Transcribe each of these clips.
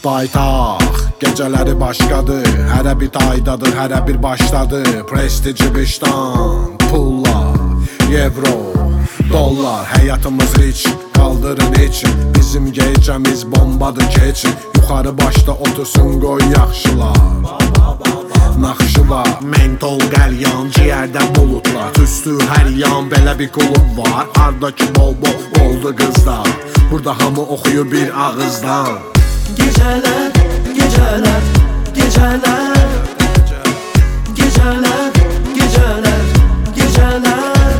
Paytaxt, gecələri başqadır. Hərə bir daydadır, hərə bir başladır. Prestiji vicdan, pullar, evro, dollar. Həyatımız riç, qaldırın için. Bizim gecəmiz bombadır keçin. Yuxarı başda otursun qoy yaxşılar. Naxşı var, mentol qəlyan, ciyərdə bulutlar. Tüstü hər yan, belə bir qulub var. Ardakı bol-bol oldu qızlar. Burada hamı oxuyur bir ağızdan. Geceler, geceler, geceler, geceler, geceler, geceler,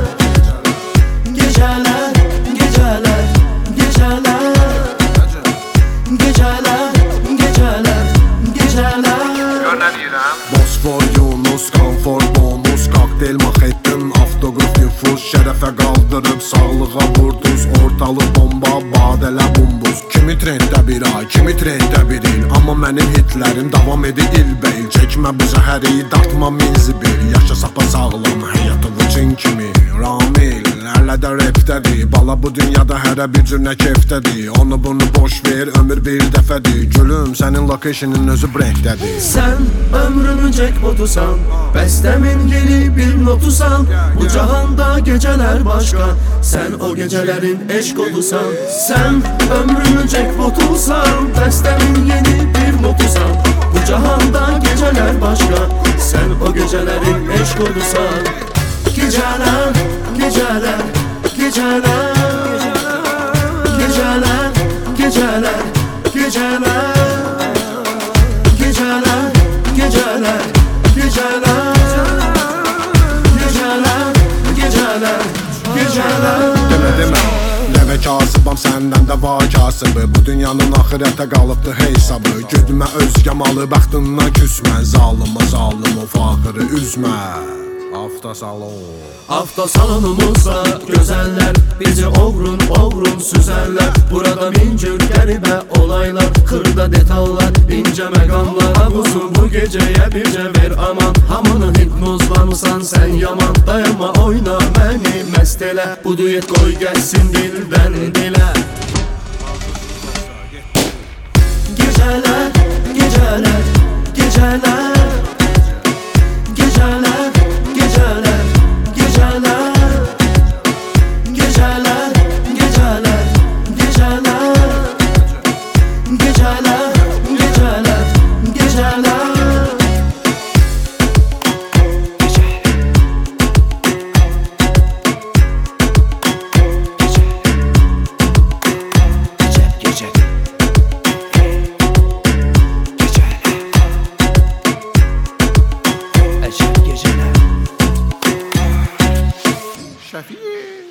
geceler, geceler, geceler, geceler, geceler, geceler. Gör nə deyirəm? Bosfor, Yunus, konfor, bonus, kokteyl, maxettin, avtoqruf, nüfus. Şərəfə qaldırıb, sağlığa vurduz. Ortalıq bomba, badələ bumbuz. Kimi trenddə bir ay, kimi trenddə bir il. Amma mənim hitlərim davam edir ilbəil. Çəkmə bu zəhəri, dartma minzibil. Yaşa sapa sağlam, həyatı vıçın kimi. Ramil, ərlədə repdədir. Bala bu dünyada hərə bir cür nə kefdədir. Onu bunu boş ver, ömür bir dəfədir. Gülüm, sənin location'ın özü breakdədir. Sen ömrümün jackpotusan, bestemin yeni bir notusan. Bu cahanda geceler başka, sen o gecelerin eşk olusan. Sen ömrümün jackpotusan, bestemin yeni bir notusan. Bu cahanda geceler başka, sen o gecelerin eşk olusan. Geceler, geceler, geceler, geceler, geceler, geceler, geceler, geceler, geceler, geceler, geceler. Demə, nəvə kasıbam, səndən də var kasıbı. Bu dünyanın axirətə qalıbdı hesabı. Güdmə özgə malı, bəxtindən küsmə. Zalıma zalım o fağırı üzmə. Avtosalon. Avtosalonumuzda gözeller, bizi ovrun ovrun süzerler. Burada bin cür qəribə olaylar, xırda detallar, ince məqamlar. Havuzu bu geceye bircə ver aman, hamını hipnozlamısan sen yaman. Dayanma oyna məni məst elə, bu düet qoy gəlsin dildən dilə. Geceler, geceler, geceler, geceler, geceler, geceler, geceler, geceler, geceler, geceler, geceler, geceler. Şəfiq